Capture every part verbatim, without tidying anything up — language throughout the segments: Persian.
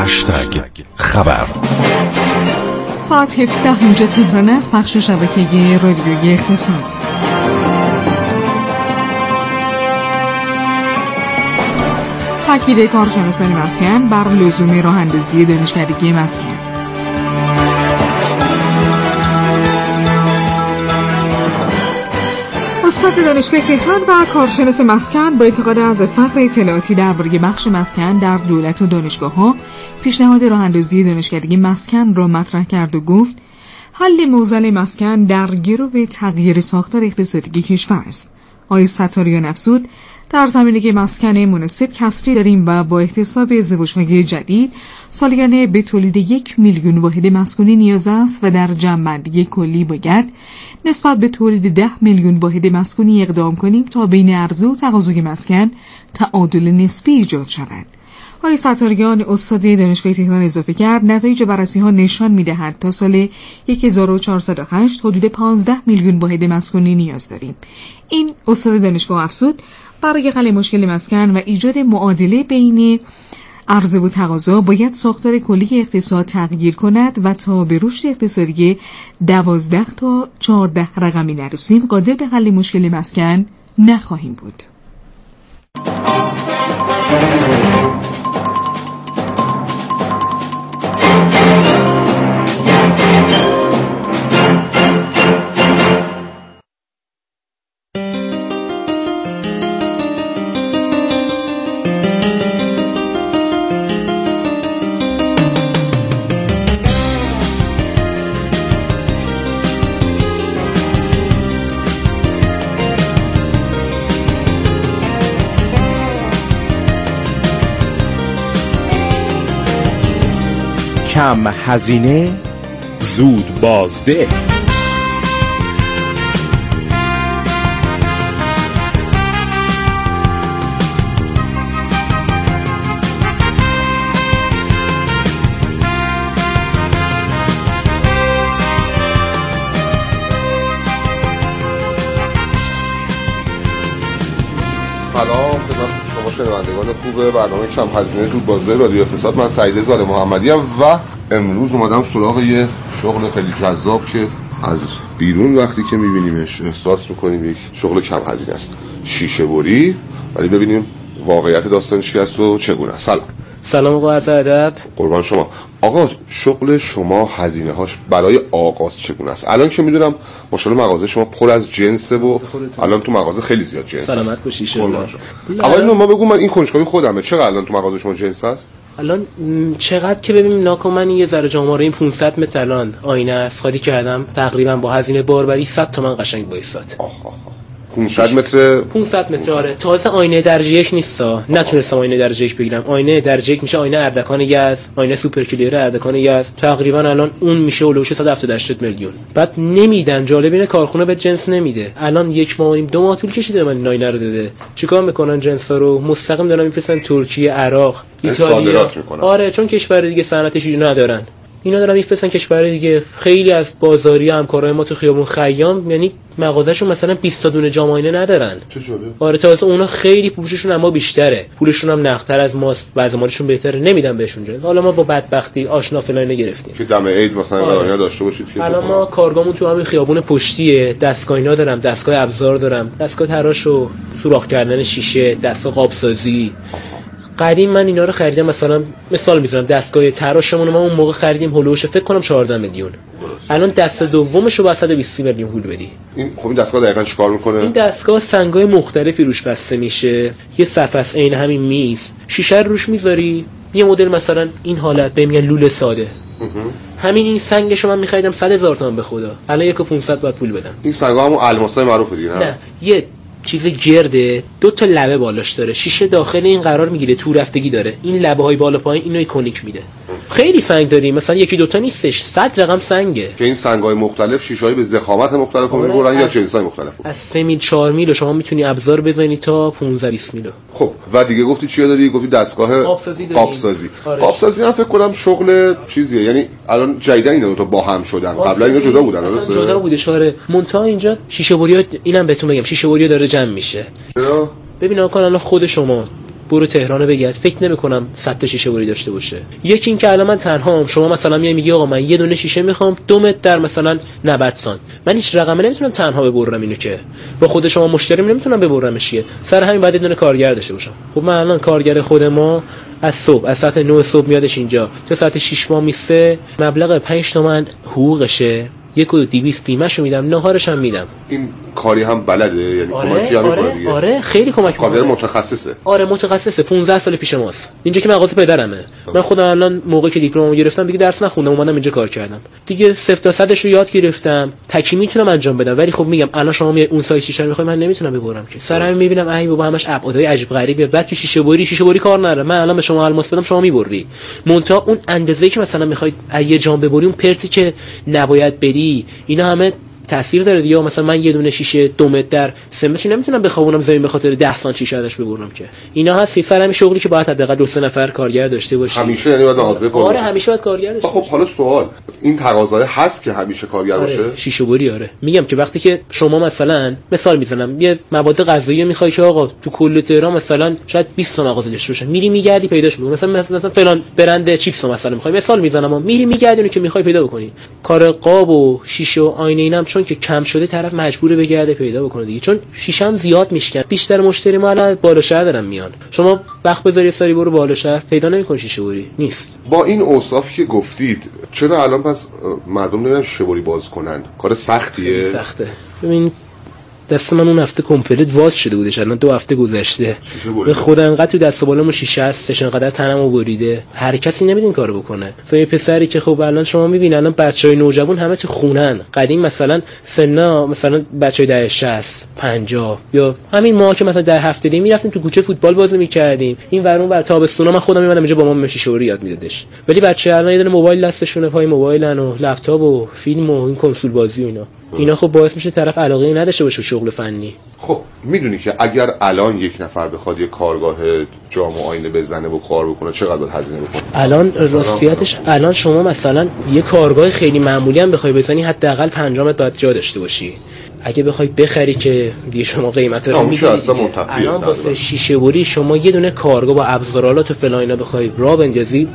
هشتگ خبر. ساعت هفده اینجا تهران است. بخش شبکه رادیویی اقتصاد. تاکید کارشناسان مسکن بر لزوم راه اندازی دانشکدگی مسکن. استاد دانشگاه تهران و کارشناس مسکن با اعتقاد از فقر اطلاعاتی درباره بخش مسکن در دولت و دانشگاه‌ها پیشنهاد راه اندازی دانشکدگی مسکن را مطرح کرد و گفت حل معضل مسکن در گرو تغییر ساختار اقتصادی کشور است. آقای ستاریان افزود در زمینه که مسکن مناسب کسری داریم و با احتساب ازدواج‌های جدید سالیانه به تولید یک میلیون واحد مسکونی نیاز است و در جمع‌بندی کلی باید نسبت به تولید ده میلیون واحد مسکونی اقدام کنیم تا بین عرضه و تقاضای مسکن تعادل نسبی ایجاد شود. آقای ستاریان استاد دانشگاه تهران اضافه کرد نتایج بررسی‌ها نشان می‌دهد تا سال هزار و چهارصد و هشت حدود پانزده میلیون واحد مسکونی نیاز داریم. این استاد دانشگاه افزود برای حل مشکل مسکن و ایجاد معادله بین عرضه و تقاضا باید ساختار کلی اقتصاد تغییر کند و تا به رشد اقتصادی دوازده تا چهارده رقمی نرسیم قادر به حل مشکل مسکن نخواهیم بود. کم هزینه زود بازده. سلام خدمت شما شنوندگان خوب برنامه کم هزینه زود بازده رادیو اقتصاد. من سعید زاده محمدی ام و امروز اومدم سراغ یه شغل خیلی جذاب که از بیرون وقتی که میبینیمش احساس میکنیم یک شغل کم هزینه است، شیشه بری. ولی ببینیم واقعیت داستانش چی است و چگونه است. سلام. سلام آقا، عرض ادب. قربان شما. آقا شغل شما هزینه هاش برای آغاز چگونه است؟ الان که میدونم ماشاءالله مغازه شما پر از جنسه و الان تو مغازه خیلی زیاد جنس هست. سلامت باشی شما. اول ما بگو، من این کنجکاوی خودمه، چقدر الان تو مغازه شما جنس هست؟ الان چقدر که ببینیم ناکن، من یه ذره جاماره این پانصد متر الان آینه است خالی کردم تقریبا با هزینه باربری صد تومن قشنگ بایستاد. آخ آخ پانصد متر پانصد متر. آره تازه آینه درجه یک نیستا، نتونستم آینه درجه یک بگیرم. آینه درجه یک میشه آینه اردکان یزد، آینه سوپر کلیر اردکان یزد، تقریبا الان اون میشه اولوش صد و هفتاد هشتاد میلیون. بعد نمیدن، جالب اینه کارخونه به جنس نمیده. الان یک ماه و نیم دو ماه طول کشیده من این آینه رو داده. چیکار میکنن جنسا رو مستقیم دارن میفرستن ترکیه، عراق، ایتالیا. آره چون کشور دیگه صنعتش اینو ندارن، اینا دارن میفرستن کشور دیگه. خیلی از بازاری همکارای ما تو خیابون خیام یعنی مغازه‌شون مثلا بیست تا دونه جام آینه ندارن. چه جالب. آره تازه اونا خیلی فروششون اما بیشتره، پولشون هم نقدتر از ماست، وضع مالشون بهتره، نمیدن بهشون جنس. حالا ما با بدبختی آشنا فلان گرفتیم که دم عید مثلا آره. داشته باشید که الان ما کارگاهمون تو همین خیابون پشتیه، دستگاه اینا دارم، دستگاه ابزار دارم، دستگاه تراش و سوراخ کردن شیشه، دستگاه قاب سازی. قدیم من اینا رو خریدم، مثلا مثال میزنم دستگاه تراشمون ما اون موقع خریدیم هولوش فکر کنم چهارده میلیون. الان دست دومش رو با صد و بیست میلیون پول بدی. این خب این دستگاه دقیقاً چیکار میکنه؟ این دستگاه سنگای مختلفی روش بسته میشه، یه صفحه است عین همین میز، شیشه رو روش میذاری. یه مدل مثلا این حالت به میگن لوله ساده. همین این سنگشو من می‌خریدم صد هزار تومان به خدا. الان یک و پانصد باید پول بدم. این سنگا همون الماسای معروفه دیگه نه؟ نه یه چیز گرده، دو تا لبه بالاش داره، شیشه داخل این قرار میگیره، تو رفتگی داره، این لبه های بالا پایین اینو ایکونیک میده. خیلی سنگ داریم، مثلا یکی دوتا نیستش، صد رقم سنگه که این سنگ‌های مختلف شیشه‌ای به ضخامت مختلف می‌برن یا جنس‌های مختلف. از سه میل چهار میل شما میتونی ابزار بزنی تا پانزده بیست میل. خب و دیگه گفتی چیا داری؟ گفتی دستگاه قابسازی. قابسازی قابسازی هم فکر کنم شغل چیزیه، یعنی الان جدیدن اینا دو تا با هم شدن، قبلا اینا جدا بودن. درسته جدا بوده شاره مونتا. اینجا شیشه بری‌ها، اینم بهتون بگم شیشه بری‌ها داره جمع میشه. چرا؟ ببین آقا الان خود شما برو تهران بگرد، فکر نمی‌کنم صد تا شیشه بری داشته باشه. یکی این که الان من تنهام، شما مثلا میای میگی آقا من یه دونه شیشه میخوام دو متر در مثلا نبردسان، من هیچ رقمی نمیتونم تنها ببرم اینو، که با خود شما مشتری نمیتونم ببرمش، چیه سر همین بعد یه دونه کارگر داشته باشم. خب من الان کارگر خود ما از صبح از ساعت نه صبح میادش اینجا تا ساعت شش ما میسه، مبلغ پنج تومن حقوقشه، یک و دویست بیمه‌شو میدم، نهارش هم میدم. این کاری هم بلده، یعنی آره کمکی هم آره میکنه دیگه. آره خیلی کمک میکنه. کارگر متخصصه. آره متخصصه، پانزده سال پیش ماست. اینجا که مغازه پدرمه. من خودم الان موقعی که دیپلممو گرفتم دیگه درس نخوندم، اومدم اینجا کار کردم. دیگه صفر تا صدش رو یاد گرفتم. تکی میتونم انجام بدم، ولی خب میگم الان شما میای اون سایز شیشه رو میخوای، من نمیتونم ببرم که. سر همین میبینم ای بابا همش ابعادای عجیب غریبه. بعد تو شیشه بری شیشه بری کار نره. من الان به شما الماس بدم شما میبری. مونتا اون اندازه‌ای که مثلا میخواید یه جام ببری، اون پرتی که نباید بدی، اینا همه تاثیر داره دیگه. مثلا من یه دونه شیشه دو متر در سه متر نمیتونم بخوابونم زمین به خاطر ده سانتی شیشه ازش ببرم که. اینا هست سر همین شغلی که باید حداقل دو سه نفر کارگر داشته باشی همیشه، یعنی باید نازه کنی. آره همیشه باید کارگر داشته. خب حالا سوال، این تقاضای هست که همیشه کارگر آره. باشه؟ شیشه بری آره. میگم که وقتی که شما مثلا مثال میزنم یه مواد غذایی میخوای که آقا تو کل تهران مثلا شاید بیست تا مغازه داشته باشه، میری میگردی پیداش میکنی. مثلا مثلا فلان برند چیپس مثلا میخوای، مثال میزنم، میری میگردی اونو که میخوای پیدا بکنی. کار قاب و شیشه و آینه اینم چون که کم شده طرف مجبوره بگرده پیدا بکنه دیگه، چون شیشه هم زیاد میشکن. بیشتر مشتری ما الان بالا شهر دارن میان. شما وقت بذاری سری برو بالا شهر پیدا نمی‌کنی شیشه بری، نیست. با این اوصافی که گفتید چرا الان پس مردم نمیرن شیشه بری باز کنن؟ کار سختیه؟ سخته. ببین دست من اون هفته کمپلیت واز شده بودش، الان دو هفته گذشته. به خدا انقدر تو دست بالامو شیشه هستش، انقدر تنمو بریده، هر کسی نمیاد این کارو بکنه. مثلا یه پسری که خب الان شما میبینید الان بچهای نوجوان همه تو خونن. قدیم مثلا سنا مثلا بچهای ده شصت پنجاه یا همین ما که مثلا در هفته دی میرفتیم تو کوچه فوتبال بازی میکردیم، این ورون ور تابستونا من خودم میومدم اینجا با ما شیشه بری یاد میدادش. ولی بچه الان یه دونه موبایل دستشونه، پای موبایلن و لپتاپ و فیلم و این کنسول بازی و اینا. اینا خب باعث میشه طرف علاقه نداشته باشه به شغل فنی. خب میدونی که اگر الان یک نفر بخواد یه کارگاه جام و آینه بزنه و کار بکنه چقدر باید هزینه بکنه؟ الان راستیتش الان شما مثلا یه کارگاه خیلی معمولی هم بخوای بزنی حداقل پنج متر باید جا داشته باشی. اگه بخوای بخری که دیگه شما قیمت رو میگیری. الان واسه شیشه بری شما یه دونه کارگاه با ابزارالات و فلان اینا بخوای راه بندازی،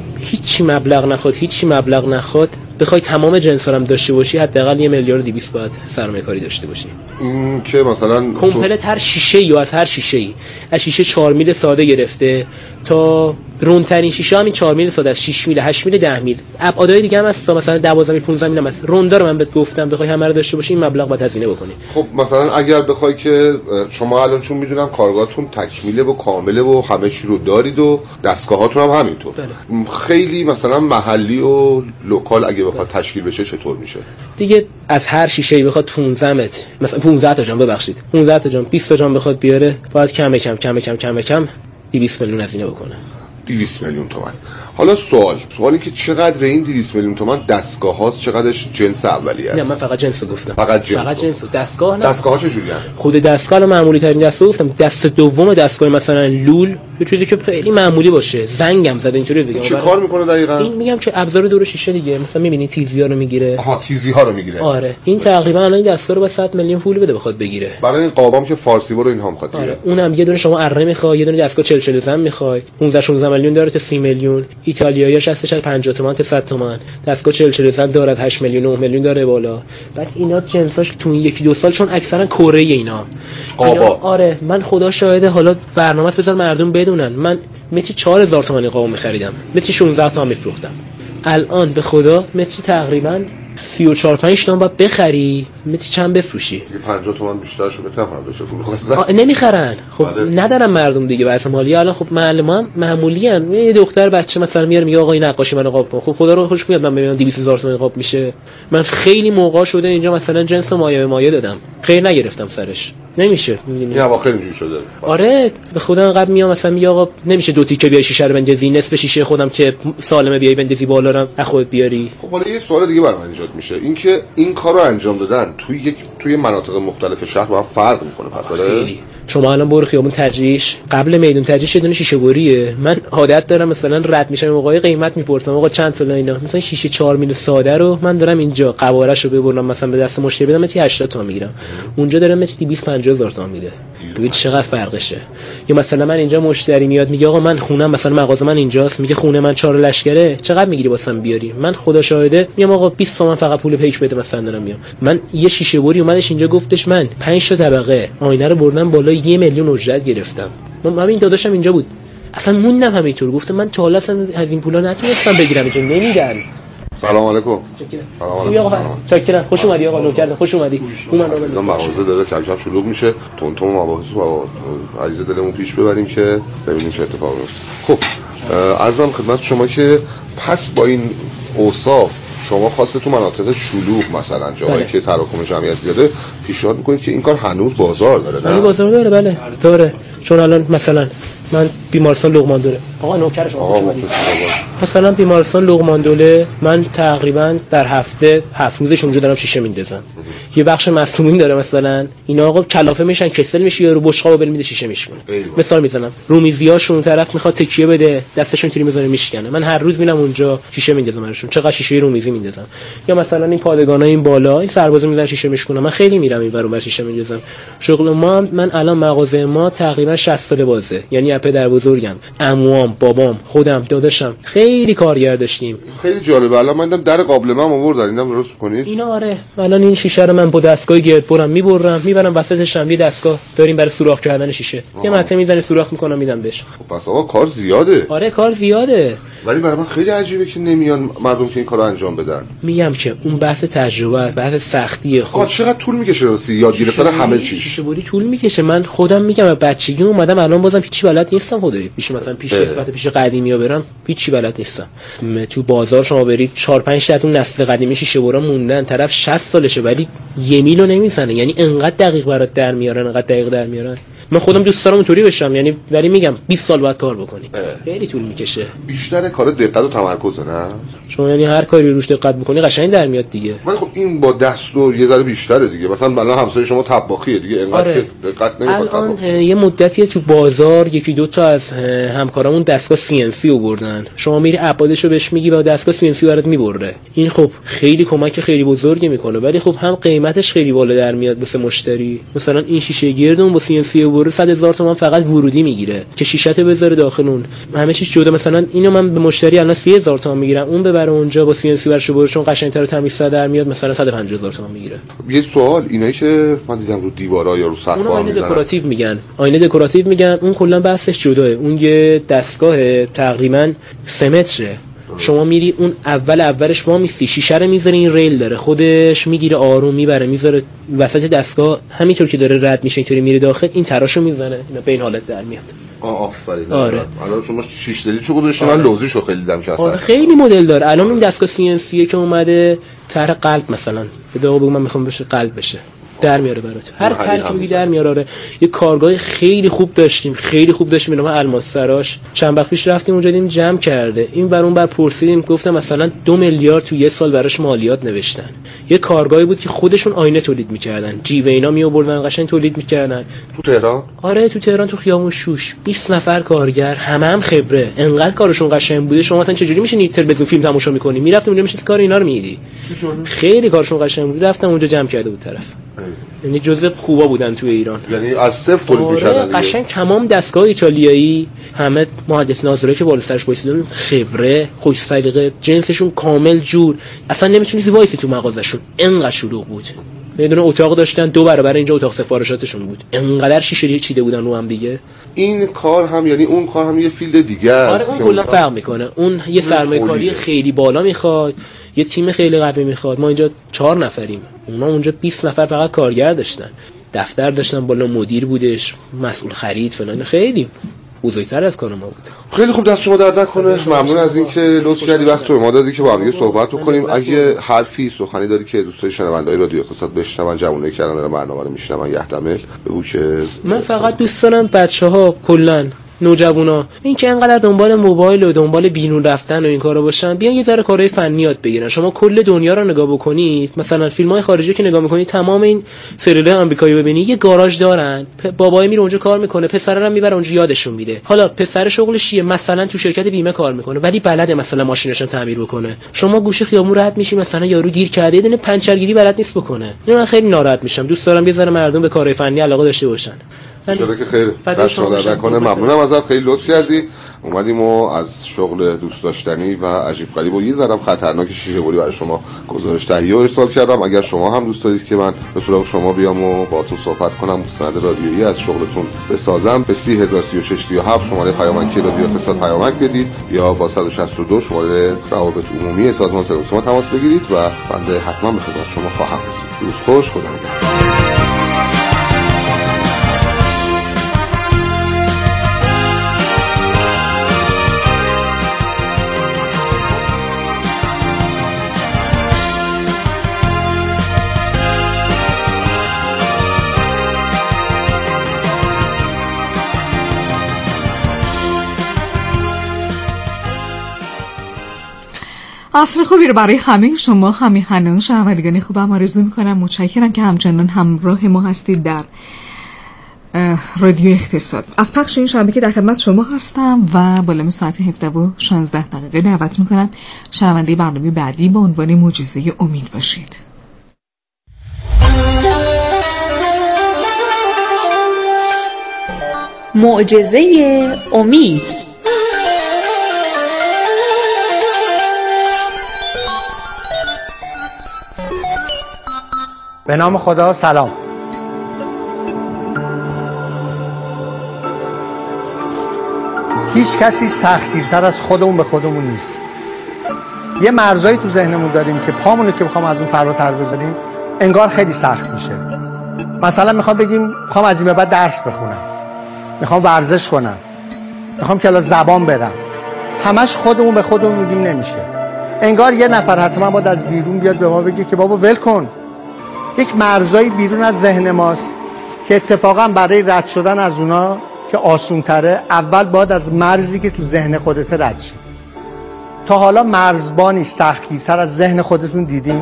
هیچ مبلغ نخواد، هیچ مبلغ نخواد، بخوای تمام جنسا هم داشته باشی حداقل یه میلیارد و دویست باید سرمایه کاری داشته باشی. این که مثلا کمپلت هر شیشه ای و از هر شیشه ای، از شیشه چهار میل ساده گرفته تا روندترین شیشه همین چهار میل ساده از شش میل هشت میل ده میل، ابعادای دیگه هم هست مثلا دوازده میل پانزده میل هم هست. روندا رو من بهت گفتم بخوای همه رو داشته باشی این مبلغ باید هزینه بکنی. خب مثلا اگر بخوای که شما الان چون میدونم کارگاهتون تکمیله و کامله و همه چی رو دارید و دستگاهاتون هم همینطور، بله. خیلی مثلا محلی و لوکال اگه بخواد تشکیل بشه چطور میشه؟ دیگه از هر شیشه‌ای بخواد پانزده متر مثلا پانزده تا جام ببخشید پانزده تا جام بیست تا جام بخواد بیاره، باید کم به کم کم به کم کم به کم دویست میلیون هزینه بکنه. دویست میلیون تومان. حالا سوال سوالی که چقدر این دویست میلیون تومان دسگاه هاست، چقدرش جنس اولیه است؟ نه من فقط جنس گفتم. فقط جنس. فقط جنس. دستگاه نه. دستگاه ها چجوریه؟ خود دستگاه معمولی ترین دستگاه گفتم. دست دوم دستگاه مثلا لول یه چیزی که خیلی معمولی باشه، زنگم زده اینطوری بگم. چه کار میکنه دقیقاً؟ این میگم که ابزار دور شیشه دیگه، مثلا میبینی تیزی ها رو میگیره. آها تیزی ها رو میگیره. آره این تقریبا الان این دستگاه رو با صد میلیون پول بده بخواد بگیره. برای این قابام که فارسی برو اینها میخواد دیگه. آره. اونم یه دونه شما اره میخوای، یه دونه دستگاه چهل چهل زن میخوای، پانزده شانزده میلیون داره تا سی میلیون. ایتالیاییش هستش پنجاه تومن تا صد تومن. دستگاه چهل چهل زن داره هشت میلیون نه میلیون داره بالا. بعد اینا جنساش تو این یکی دو سال چون اکثرا کره اینا. قابا. آره من خدا شاهده، حالا برنامه‌ات بذار مردم بدونن، من متری چهار هزار تومانی قابو می‌خریدم، متری شانزده تومن می‌فروختم. الان به خدا متری تقریبا سی و چهار پنج تومن باید بخری، متری چند بفروشی؟ یه پنجاه تومن بیشتر شو بتونم بشه فروخت. نمیخرن. خب ندارن مردم دیگه واسه مالی. الان خب معلم هم معمولی ان، یه دختر بچه مثلا میاره میگه آقا این نقاشی منو قاب کن، خب خدا رو خوش میاد من ببینم دویست هزار تومن قاب میشه. من خیلی موقع شده اینجا مثلا جنس مایه به مایه دادم، خیر نگرفتم سرش، نمیشه. این اواخر اینجوری شده. آره به خدا انقدر میام مثلا میگه آقا نمیشه دو تیکه بیای شیشه رو بندازی، نصف شیشه خودم که سالمه بیای بندازی بالا رو از خودت بیاری. خب حالا یه سوال دیگه برام ایجاد میشه، اینکه این کارو انجام دادن توی یک توی مناطق مختلف شهر با هم فرق میکنه پس آره؟ خیلی. شما الان برو خیابون تجریش، قبل میدون تجریش یه دونه شیشه بریه، من عادت دارم مثلا رد میشم موقعی قیمت میپرسم آقا چند فلان اینا، مثلا شیشه چهار میل ساده رو من دارم اینجا قواره‌شو ببرم مثلا به دست مشتری بدم متی هشتاد تومن میگیرم، اونجا دارم متی دویست و پنجاه هزار تومن میده. ببین چقدر فرقشه. یا مثلا من اینجا مشتری میاد میگه آقا من خونم مثلا مغازه من اینجاست، میگه خونه من چهار لشکره، چقدر میگیری واسم بیاری؟ من خدا شاهده میام آقا بیست تومن فقط پول پیک بده مثلا دارم میام. من یه شیشه بری اومدش اینجا گفتش من پنج تا طبقه آینه رو بردم بالا یه میلیون اجرت گرفتم. من همین داداشم اینجا بود اصلا موندم همینطور، گفتم من تا حالا اصلا از این پولا نتونستم بگیرم، اینجا نمیدن. سلام علیکم. سلام علیکم. چاکرم. خوش اومدی آقا نوکر. خوش اومدی. اومدم. مغازه داره کم کم شلوغ میشه. تون تون مباحث با عزیز دلمون پیش ببریم که ببینیم چه اتفاقی میفته. خب عرضم خدمت شما که پس با این اوصاف شما خواسته تو مناطق شلوغ مثلا جایی که تراکم جمعیت زیاده پیشنهاد میکنید که این کار هنوز بازار داره نه؟ بازار داره بله. داره. چون الان مثلا من بیمارستان لقمان دوله آقا نوکر شما خوش اومدید. مثلا بیمارستان لقمان دوله من تقریبا در هفته هفت روزش اونجا دارم شیشه میندازم. یه بخش مصونین داره مثلا اینا آقا کلافه میشن کسل میشه یا رو بشقا بل میده شیشه میشکنه. مثال میزنم رومیزیاشون اون طرف میخواد تکیه بده دستشون تیری میذاره میشکنه، من هر روز میرم اونجا شیشه میندازم براشون. چقدر شیشه رومیزی میندازم. یا مثلا این پادگانا این بالا این سربازا میذارن شیشه میشکنه، من خیلی میرم این برون بر شیشه میندازم. شغل ما من الان مغازه ما تقریبا شصت سال بازه، یعنی پدر بزرگم، عموام، بابام، خودم، داداشم خیلی کارگر داشتیم. خیلی جالبه. الان من در قابل من آوردن اینم درست کنید. اینا آره. الان این شیشه رو من با دستگاه گرد برم میبرم میبرم وسطش هم یه دستگاه داریم برای سوراخ کردن شیشه. آه. یه مته میزنه سوراخ میکنم میدم بهش. خب پس آقا کار زیاده. آره کار زیاده. ولی برای من خیلی عجیبه که نمیان مردم که این کارو انجام بدن. میگم که اون بحث تجربه، بحث سختیه. خب چقدر طول میکشه راستی یاد گرفتن همه چیز؟ شیشه بری طول میکشه. من خودم میگم بچگی اومدم الان بازم هیچ بلد نیستم خدایی. پیش مثلا پیش نسبت پیش قدیمی‌ها برم هیچ بلد نیستم. تو بازار شما برید چهار پنج تا از اون نسل قدیمی شیشه برا موندن، طرف شصت سالشه ولی یه میلو نمیزنه، یعنی انقدر دقیق برات در میارن انقدر دقیق در میارن. من خودم دوست دارم اونطوری بشم، یعنی ولی میگم بیست سال باید کار بکنی. خیلی طول میکشه. بیشتر کار دقت و تمرکزه نه؟ شما یعنی هر کاری روش دقت بکنی قشنگ در میاد دیگه. ولی خب این با دست و یه ذره بیشتره دیگه. مثلا الان همسایه شما طباخیه دیگه انقدر آره. که دقت نمیخواد. الان یه مدتی تو بازار یکی دو تا از همکارامون دستگاه سی ان سی آوردن. شما میری عبادشو بهش میگی با دستگاه سی ان سی برات میبره. این خب خیلی کمک خیلی بزرگی میکنه، ولی خب هم قیمتش خیلی بالا در میاد واسه مشتری. مثلا این شیشه گردون با سی ان سی برو صد هزار تومان فقط ورودی میگیره که شیشه‌ت بذاره داخل اون، همه چیز جدا. مثلا اینو من به مشتری الان سی هزار تومان میگیرم، اون ببره اونجا با سی ان سی برشو بره چون قشنگ‌تر و تمیزتر در میاد مثلا صد و پنجاه هزار تومان میگیره. یه سوال اینایی که من دیدم رو دیوارا یا رو سقف میزنن آینه دکوراتیو میگن. آینه دکوراتیو میگن. اون کلا بحثش جداه. اون یه دستگاه تقریبا سه متره. شما میری اون اول اولش ما میسی شیشه رو میذاره، این ریل داره خودش میگیره آروم میبره میذاره وسط دستگاه، همینطور که داره رد میشه اینطوری میره داخل این تراشو میزنه اینا به این حالت در میاد. آه آفرین. آره. الان شما شش دلی چه گذاشتین؟ من لوزیشو خیلی دیدم که اصلا خیلی مدل داره. الان این دستگاه سی ان سی که اومده طرح قلب مثلا به آقا بگم من میخوام بشه قلب بشه در میاره برات. هر ترکیبی در میاره. آره یه کارگاه خیلی خوب داشتیم خیلی خوب داشتیم به نام الماس سراش. چند وقت پیش رفتیم اونجا دیدیم جمع کرده این بر اون بر پرسیدیم گفتم مثلا دو میلیارد تو یه سال براش مالیات نوشتن. یه کارگاهی بود که خودشون آینه تولید میکردن، جیوه اینا می آوردن قشنگ تولید میکردن. تو تهران؟ آره تو تهران تو خیابون شوش بیست نفر کارگر همه هم خبره. انقدر کارشون قشنگ بوده شما مثلا چجوری میشه نیتر بزن فیلم تماشا میکنی میرفتم اونجا میشه کار اینا رو میدیدی. خیلی کارشون قشنگ بود. رفتم اونجا جمع کرده بود طرف. یعنی جزء خوبا بودن توی ایران، یعنی از صفر تولید می‌کردن. قشنگ تمام دستگاه ایتالیایی همه مهندس ناظرایی که بالا سرش وایسیدن خبره خوش سلیقه جنسشون کامل جور، اصلا نمیتونی وایسی تو مغازه‌شون انقدر شلوغ بود. یه دونه اتاق داشتن دو برابر اینجا اتاق سفارشاتشون بود، انقدر شیشه چیده بودن رو هم دیگه. این کار هم یعنی اون کار هم یه فیلد دیگه است. آره اون کلا فرق میکنه. اون یه سرمایه‌کاری خیلی بالا میخواد، یه تیم خیلی قوی میخواد. ما اینجا چهار نفریم، اونا اونجا بیست نفر فقط کارگر داشتن، دفتر داشتن بالا مدیر بودش، مسئول خرید فلان، خیلی بزرگتر از کار ما بود. خیلی خوب دست شما درد نکنه. ممنون از اینکه لطف کردی وقت رو ما دادی که با هم دیگه صحبت بکنیم. اگه حرفی سخنی داری که دوستای شنونده‌های رادیو اقتصاد بشنون، جوونایی که الان برنامه رو میشنون یحتمل بگو که من فقط دوست دارم بچه‌ها کلاً نوجوانا این که انقدر دنبال موبایل و دنبال بیرون رفتن و این کارا باشن بیان یه ذره کارهای فنی یاد بگیرن. شما کل دنیا رو نگاه بکنید، مثلا فیلم‌های خارجی که نگاه می‌کنید تمام این سریال‌های آمریکایی ببینید یه گاراژ دارن، بابای میره اونجا کار میکنه، پسرا رو میبره اونجا یادشون میده. حالا پسر شغلش چیه؟ مثلا تو شرکت بیمه کار میکنه ولی بلده مثلا ماشینش رو تعمیر بکنه. شما گوشه خیابون رد میشی مثلا یارو گیر کرده یه دونه پنچرگیری بلد نیست بکنه. اینا من خیلی ناراحت میشم. دوست دارم یه ذره مردم به کارهای فنی علاقه داشته باشن. چرا که خیر دست شما در نکنه. ممنونم ازت، خیلی لطف کردی. اومدیم و از شغل دوست داشتنی و عجیب غریب و یه ذرم خطرناک شیشه بولی برای شما گزارش تهیه و ارسال کردم. اگر شما هم دوست دارید که من به سراغ شما بیام و باهاتون صحبت کنم، مستند رادیویی از شغلتون بسازم، به سی هزار سی و شش سی و هفت شماره پیامک رادیو اقتصاد پیامک بدید یا با صد و شصت و دو شماره روابط عمومی سازمان سرویس ما تماس بگیرید و بنده حتما به خدمت شما خواهم رسید. روز خوش، خدا نگهدار. عصر خوبی رو برای همه شما همیهنان شنوندگان خوبم آرزو میکنم. متشکرم که همچنان همراه ما هستید در رادیو اقتصاد. از پخش این شنبه که در خدمت شما هستم و بالام ساعت هفده و شانزده دقیقه دعوت میکنم شنونده برنامه بعدی با عنوان معجزه امید باشید. معجزه امید. به نام خدا. سلام. هیچ کسی سختگیرتر از خودمون به خودمون نیست. یه مرزایی تو ذهنمون داریم که پامونو که بخوام از اون فراتر بذاریم انگار خیلی سخت میشه. مثلا میخوام بگیم میخوام از این به بعد درس بخونم، میخوام ورزش کنم، میخوام کلاس زبان برم، همش خودمون به خودمون میگیم نمیشه. انگار یه نفر حتما باید از بیرون بیاد به ما بگه که بابا ول کن. یک مرزایی بیرون از ذهن ماست که اتفاقا برای رد شدن از اونا که آسون تره اول باید از مرزی که تو ذهن خودت رد شی. تا حالا مرزبانی سختگیرتر از ذهن خودتون دیدین؟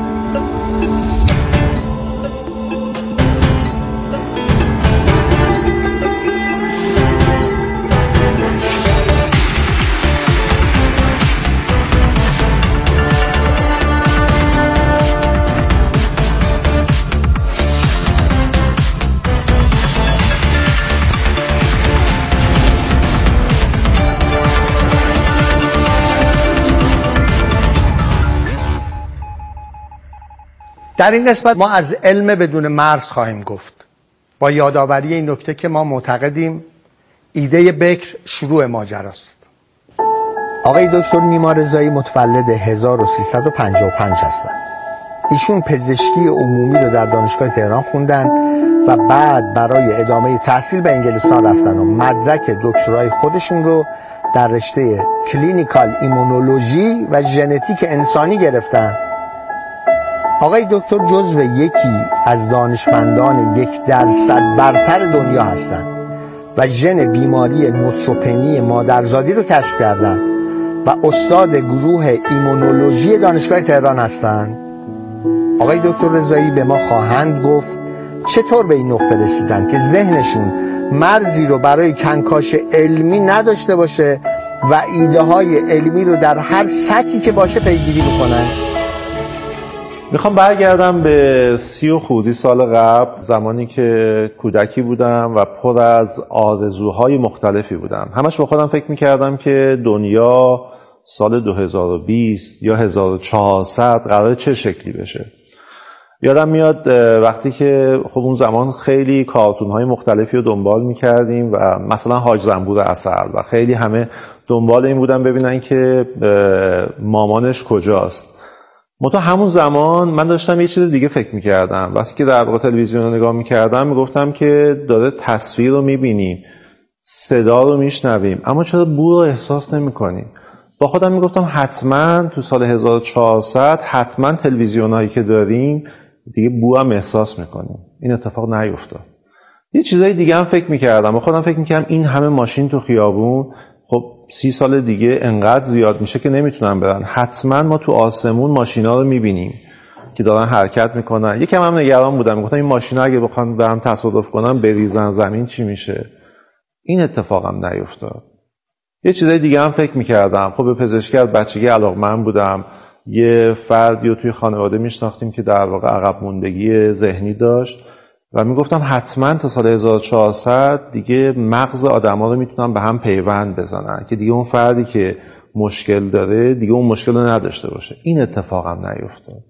در این قسمت ما از علم بدون مرز خواهیم گفت، با یادآوری این نکته که ما معتقدیم ایده بکر شروع ماجراست. آقای دکتر نیما رضایی متولد هزار و سیصد و پنجاه و پنج هستند. ایشون پزشکی عمومی رو در دانشگاه تهران خوندن و بعد برای ادامه تحصیل به انگلستان رفتن و مدرک دکترای خودشون رو در رشته کلینیکال ایمونولوژی و ژنتیک انسانی گرفتن. آقای دکتر جزو یکی از دانشمندان یک درصد برتر دنیا هستند و ژن بیماری نوتروپنی مادرزادی رو کشف کردن و استاد گروه ایمونولوژی دانشگاه تهران هستند. آقای دکتر رضایی به ما خواهند گفت چطور به این نقطه رسیدن که ذهنشون مرزی رو برای کنکاش علمی نداشته باشه و ایده های علمی رو در هر سطحی که باشه پیگیری بکنن. میخوام برگردم به سی و خورده سال قبل، زمانی که کودکی بودم و پر از آرزوهای مختلفی بودم. همش با خودم فکر میکردم که دنیا سال دو هزار و بیست یا هزار و چهارصد قرار چه شکلی بشه. یادم میاد وقتی که خب اون زمان خیلی کارتون‌های مختلفی رو دنبال میکردیم و مثلا حاج زنبور عسل و خیلی همه دنبال این بودن ببینن که مامانش کجاست. منتها همون زمان من داشتم یه چیز دیگه فکر میکردم. وقتی که در واقع تلویزیون رو نگاه میکردم میگفتم که داره تصویر رو میبینیم، صدا رو میشنویم، اما چرا بو رو احساس نمیکنیم؟ با خودم میگفتم حتما تو سال هزار و چهارصد حتما تلویزیون هایی که داریم دیگه بو هم احساس میکنیم. این اتفاق نیفتاد. یه چیزای دیگه هم فکر میکردم. با خودم فکر میکردم این همه ماشین تو خیابون، خب سی سال دیگه انقدر زیاد میشه که نمیتونن برن. حتما ما تو آسمون ماشینا رو میبینیم که دارن حرکت میکنن. یکم هم نگران بودم، میگفتم این ماشینا اگه بخوان به هم تصادف کنن بریزن زمین چی میشه؟ این اتفاقم نیفتاد. یه چیزای دیگه هم فکر میکردم. خب به پزشکی از بچگی علاقه‌مند بودم. یه فردی رو توی خانواده میشناختیم که در واقع عقب موندگی ذهنی داشت و میگفتم حتما تا سال هزار و چهارصد دیگه مغز آدما رو میتونن به هم پیوند بزنن که دیگه اون فردی که مشکل داره دیگه اون مشکل رو نداشته باشه. این اتفاق هم نیفتاد.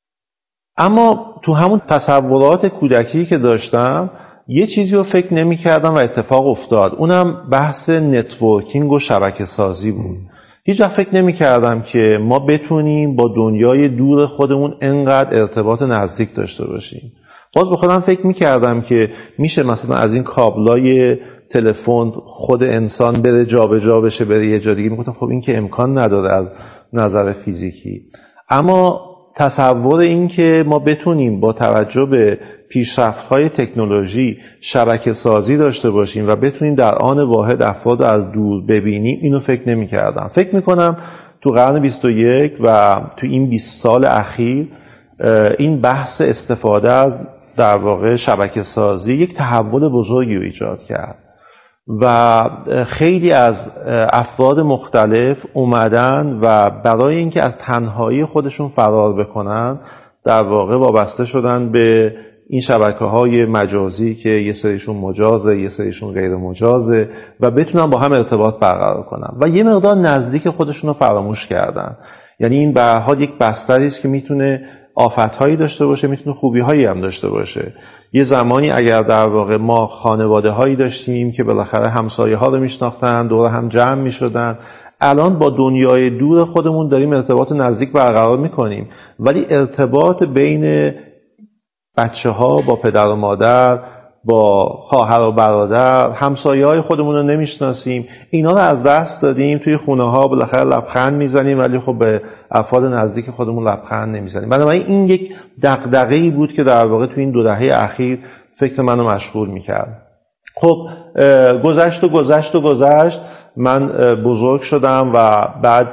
اما تو همون تصورات کودکی که داشتم یه چیزی رو فکر نمی کردم و اتفاق افتاد. اونم بحث نتورکینگ و شبکه سازی بود. هیچ وقت فکر نمی کردم که ما بتونیم با دنیای دور خودمون انقدر ارتباط نزدیک داشته باشیم. باز به خودم فکر می کردم که میشه مثلا از این کابلای تلفن خود انسان بره جا به جا بشه بره یه جا دیگه. میگفتم خب این که امکان نداره از نظر فیزیکی. اما تصور این که ما بتونیم با توجه به پیشرفت‌های تکنولوژی شبکه سازی داشته باشیم و بتونیم در آن واحد افراد از دور ببینیم، اینو فکر نمی کردم. فکر می کنم تو قرن بیست و یک و تو این بیست سال اخیر این بحث استفاده از در واقع شبکه سازی یک تحول بزرگی رو ایجاد کرد و خیلی از افراد مختلف اومدن و برای اینکه از تنهایی خودشون فرار بکنن در واقع وابسته شدن به این شبکه‌های مجازی که یه سریشون مجازه یه سریشون غیر مجازه و بتونن با هم ارتباط برقرار کنن و یه مقدار نزدیک خودشون رو فراموش کردن. یعنی این به هر حال یک بستری است که میتونه آفت‌هایی داشته باشه، میتونه خوبی‌هایی هم داشته باشه. یه زمانی اگر در واقع ما خانواده‌هایی داشتیم که بالاخره همسایه‌ها رو میشناختن، دور هم جمع میشدن، الان با دنیای دور خودمون داریم ارتباط نزدیک برقرار میکنیم ولی ارتباط بین بچه‌ها با پدر و مادر، با خواهر و برادر، همسایه‌های خودمون رو نمیشناسیم. اینا رو از دست دادیم. توی خونه‌ها بالاخره لبخند میزنیم ولی خب به افراد نزدیک خودمون لبخند نمیزنیم. بنابراین این یک دغدغه‌ای بود که در واقع توی این دو دهه اخیر فکر منو مشغول میکرد. خب گذشت و گذشت و گذشت من بزرگ شدم و بعد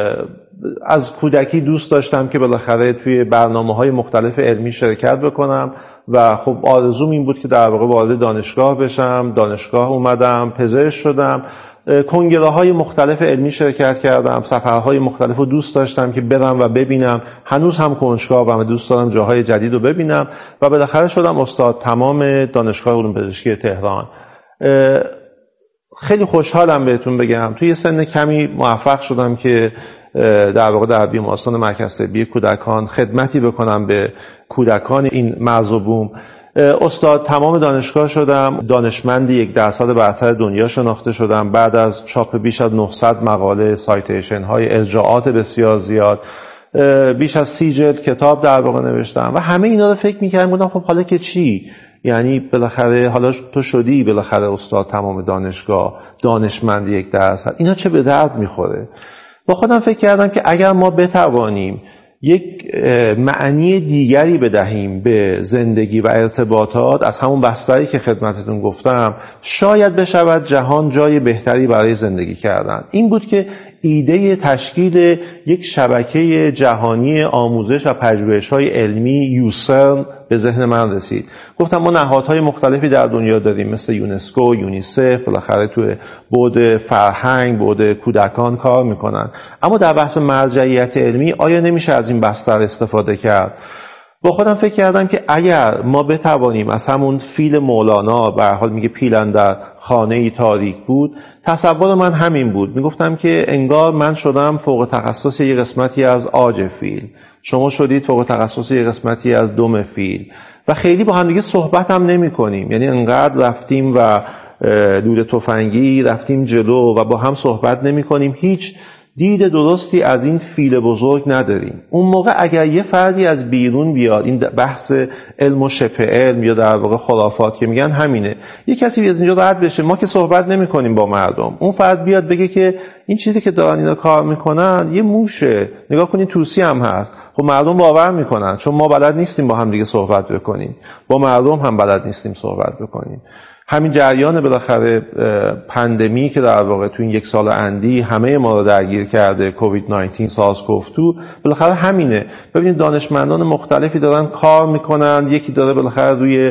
از کودکی دوست داشتم که بالاخره توی برنامه‌های مختلف علمی شرکت بکنم و خب آرزوم این بود که در واقع وارد دانشگاه بشم. دانشگاه اومدم، پزشک شدم، کنگره‌های مختلف علمی شرکت کردم، سفرهای مختلف رو دوست داشتم که برم و ببینم. هنوز هم کنجکاوم و دوست دارم جاهای جدید رو ببینم و بالاخره شدم استاد تمام دانشگاه علوم پزشکی تهران. خیلی خوشحالم بهتون بگم توی سن کمی موفق شدم که در واقع در بیمارستان مرکز طبی کودکان خدمتی بکنم به کودکان این مرز و بوم. استاد تمام دانشگاه شدم، دانشمند یک درصد برتر دنیا شناخته شدم. بعد از چاپ بیش از نهصد مقاله، سایتیشن های، ارجاعات بسیار زیاد، بیش از سی جلد کتاب در واقع نوشتم و همه اینا رو فکر می‌کردم بودم خب حالا که چی؟ یعنی بالاخره حالا تو شدی بالاخره استاد تمام دانشگاه، دانشمند یک درصد، اینا چه به درد میخوره؟ با خودم فکر کردم که اگر ما بتوانیم یک معنی دیگری بدهیم به زندگی و ارتباطات از همون بستری که خدمتتون گفتم، شاید بشود جهان جای بهتری برای زندگی کردن. این بود که ایده تشکیل یک شبکه جهانی آموزش و پژوهش‌های علمی یوسرن به ذهن من رسید. گفتم ما نهادهای مختلفی در دنیا داریم مثل یونسکو، یونیسف، بالاخره تو بعد فرهنگ، بعد کودکان کار میکنن، اما در بحث مرجعیت علمی آیا نمیشه از این بستر استفاده کرد؟ با خودم فکر کردم که اگر ما بتوانیم از همون فیل مولانا به هر حال میگه پیلن در خانه‌ای تاریک بود، تصور من همین بود. میگفتم که انگار من شدم فوق تخصص یک قسمتی از عاج فیل، شما شدید فوق تخصص یک قسمتی از دم فیل و خیلی با هم دیگه صحبت هم نمی کنیم. یعنی انقدر رفتیم و دود تفنگی رفتیم جلو و با هم صحبت نمی کنیم، هیچ دید درستی از این فیل بزرگ نداریم. اون موقع اگر یه فردی از بیرون بیاد، این بحث علم و شبه علم یا در واقع خرافات که میگن همینه، یه کسی از اینجا رد بشه، ما که صحبت نمی کنیم با مردم، اون فرد بیاد بگه که این چیزی که دارن اینا کار میکنن یه موشه، نگاه کنین توسی هم هست، خب مردم باور میکنن چون ما بلد نیستیم با هم دیگه صحبت بکنیم، با مردم هم بلد نیستیم صحبت بکنیم. همین جریان بالاخره پندمی که در واقع تو این یک سال اندی همه ما رو درگیر کرده، کووید نوزده، سارس کوو دو، بالاخره همینه. ببینید دانشمندان مختلفی دارن کار میکنن، یکی داره بالاخره روی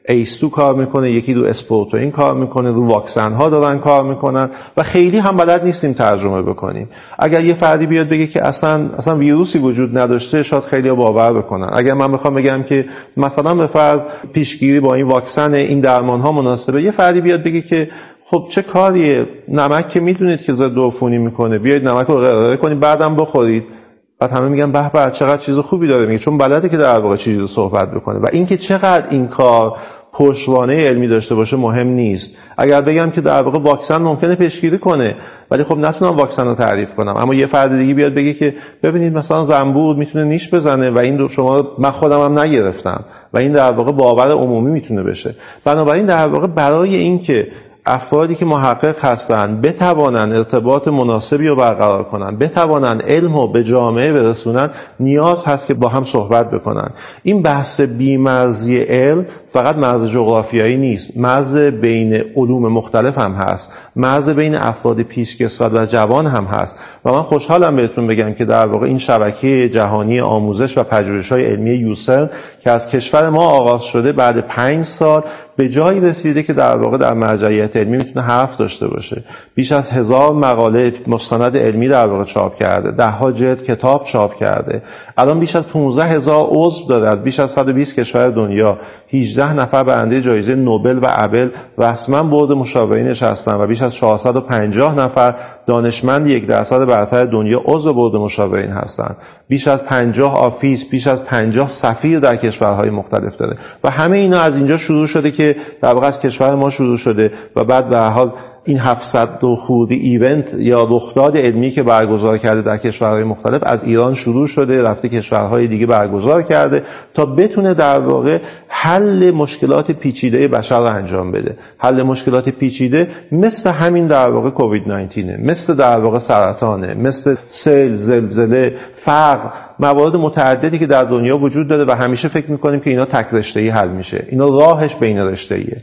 ایس دو کار میکنه، یکی رو اسپورتوین کار میکنه، رو واکسن ها دارن کار میکنن و خیلی هم بلد نیستیم ترجمه بکنیم. اگر یه فردی بیاد بگه که اصلا اصلا ویروسی وجود نداشته، شاید خیلی باور بکنن. اگر من بخوام بگم که مثلا به فرض پیشگیری با این واکسن این درمان ها مناسبه، یه فردی بیاد بگه که خب چه کاریه، نمک که میدونید که ضد عفونی میکنه، بیاید نمک رو غرغره کنید بعدم بخورید. بعد همه میگن به به چقدر چیز خوبی داره میگه، چون بلده که در واقع چیزی رو صحبت بکنه. و اینکه چقدر این کار پشتوانه علمی داشته باشه مهم نیست. اگر بگم که در واقع واکسن ممکنه پیشگیری کنه ولی خب نتونم واکسن رو تعریف کنم، اما یه فرد دیگه بیاد بگه که ببینید مثلا زنبور میتونه نیش بزنه و این شما من خودم هم نگرفتم و این در واقع باور عمومی میتونه بشه. بنابراین در واقع برای اینکه افرادی که محقق هستن بتوانن ارتباط مناسبی رو برقرار کنن، بتوانن علم رو به جامعه برسونن، نیاز هست که با هم صحبت بکنن. این بحث بی‌مرزی علم فقط مرز جغرافیایی نیست، مرز بین علوم مختلف هم هست، مرز بین افراد پیشکسوت و جوان هم هست. و من خوشحالم بهتون بگم که در واقع این شبکه جهانی آموزش و پژوهش‌های علمی یوسرن که از کشور ما آغاز شده بعد پنج سال به جایی رسیده که در واقع در مرجعیت علمی میتونه حرف داشته باشه. بیش از هزار مقاله مستند علمی در واقع چاپ کرده، ده ها جلد کتاب چاپ کرده. الان بیش از پانزده هزار عضو دارد، بیش از صد و بیست کشور دنیا، هجده نفر برنده جایزه نوبل و ابل رسما بورد مشاورینش هستن و بیش از چهارصد و پنجاه نفر دانشمند یک درصد برتر دنیا عضو بورد مشاورین هستند. بیش از پنجاه آفیس، بیش از پنجاه سفیر در کشورهای مختلف داره و همه اینا از اینجا شروع شده که در واقع از کشور ما شروع شده و بعد به هر حال این هفتصد و خورده ایونت یا رخداد علمی که برگزار کرده در کشورهای مختلف از ایران شروع شده، رفته کشورهای دیگه برگزار کرده تا بتونه در واقع حل مشکلات پیچیده بشر رو انجام بده. حل مشکلات پیچیده مثل همین در واقع کووید نوزده، مثل در واقع سرطانه، مثل سیل، زلزله، فقر، موارد متعددی که در دنیا وجود داره و همیشه فکر میکنیم که اینا تک رشته‌ای حل میشه. اینا راهش بین رشته‌ایه.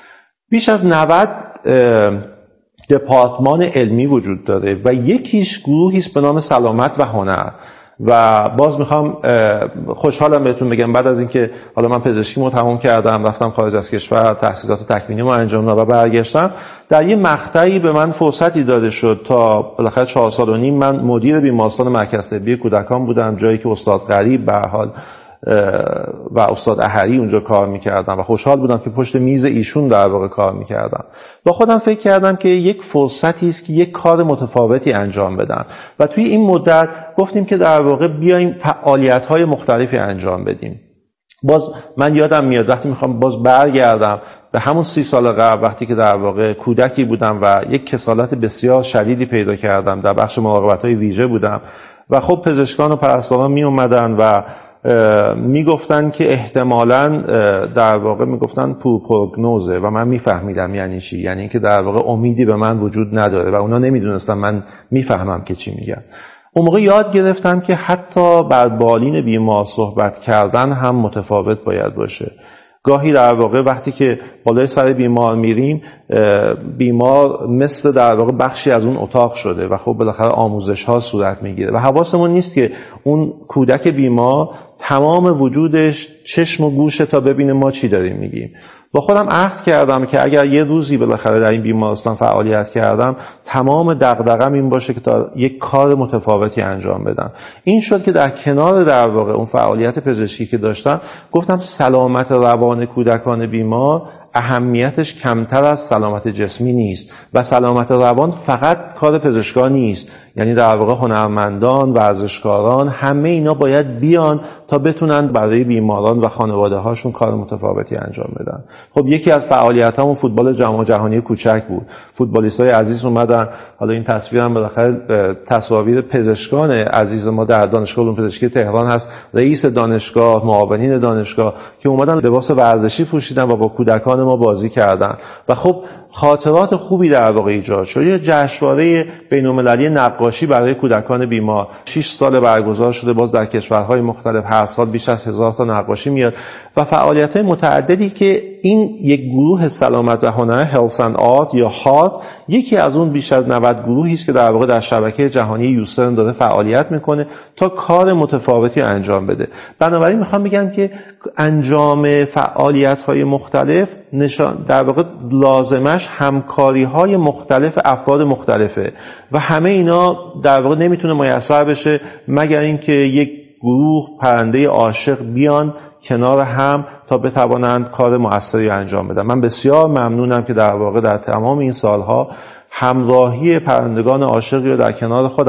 بیش از نود دپارتمان علمی وجود داره و یکیش گروهی است به نام سلامت و هنر. و باز میخوام خوشحالم بهتون بگم بعد از اینکه حالا من پزشکیمو تمام کردم، رفتم خارج از کشور، تحصیلات تکوینیمو انجام دادم و برگشتم، در یه مقطعی به من فرصتی داده شد تا بالاخره چهار سال و نیم من مدیر بیمارستان مرکز طبی کودکان بودم، جایی که استاد غریب به هر حال و استاد احری اونجا کار میکردم و خوشحال بودم که پشت میز ایشون در واقع کار میکردم. با خودم فکر کردم که یک فرصتی است که یک کار متفاوتی انجام بدم و توی این مدت گفتیم که در واقع بیایم فعالیت‌های مختلفی انجام بدیم. باز من یادم میاد وقتی میخوام باز برگردم به همون سی سال قبل، وقتی که در واقع کودکی بودم و یک کسالت بسیار شدیدی پیدا کردم، در بخش مراقبت‌های ویژه بودم و خب پزشکان و پرستاران می اومدن و میگفتن که احتمالاً در واقع میگفتن پور پروگنوزه و من میفهمیدم یعنی چی، یعنی اینکه در واقع امیدی به من وجود نداره و اونا نمیدونستن من میفهمم که چی میگن. اون موقع یاد گرفتم که حتی بر بالین بیمار صحبت کردن هم متفاوت باید باشه. گاهی در واقع وقتی که بالای سر بیمار میریم، بیمار مثل در واقع بخشی از اون اتاق شده و خب بالاخره آموزش ها صورت میگیره و حواسمون نیست که اون کودک بیمار تمام وجودش چشم و گوشه تا ببینه ما چی داریم میگیم. با خودم عهد کردم که اگر یه روزی بالاخره در این بیمارستان فعالیت کردم، تمام دغدغه‌م این باشه که تا یک کار متفاوتی انجام بدم. این شد که در کنار در واقع اون فعالیت پزشکی که داشتم، گفتم سلامت روان کودکان بیمار اهمیتش کمتر از سلامت جسمی نیست و سلامت روان فقط کار پزشکان نیست، یعنی در واقع هنرمندان، ورزشکاران، همه اینا باید بیان تا بتونن برای بیماران و خانواده هاشون کار متفاوتی انجام بدن. خب یکی از فعالیتامون فوتبال جام جهانی کوچک بود. فوتبالیستای عزیز اومدن، حالا این تصویرم بالاخره تصاویر پزشکان عزیز ما در دانشگاه علوم پزشکی تهران هست، رئیس دانشگاه، معاونین دانشگاه که اومدن لباس ورزشی پوشیدن و با کودکان ما بازی کردن و خب خاطرات خوبی در واقع ایجاد شد. یه جشنواره بین‌المللی نقاشی برای کودکان بیمار شش سال برگزار شده، باز در کشورهای مختلف هر سال بیش از هزار تا نقاشی میاد و فعالیت‌های متعددی که این یک گروه سلامت و هنر هلس اند آرت یا هات یکی از اون بیش از نود گروهی است که در واقع در شبکه جهانی یوسرن داره فعالیت میکنه تا کار متفاوتی انجام بده. بنابراین میخوام بگم که انجام فعالیت‌های مختلف نشان در واقع لازمش همکاری‌های مختلف افراد مختلفه و همه اینا در واقع نمیتونه میسر بشه مگر اینکه یک گروه پرنده عاشق بیان کنار هم تا بتوانند کار مؤثری انجام بدن. من بسیار ممنونم که در واقع در تمام این سالها همراهی پرندگان عاشقی رو در کنار خودم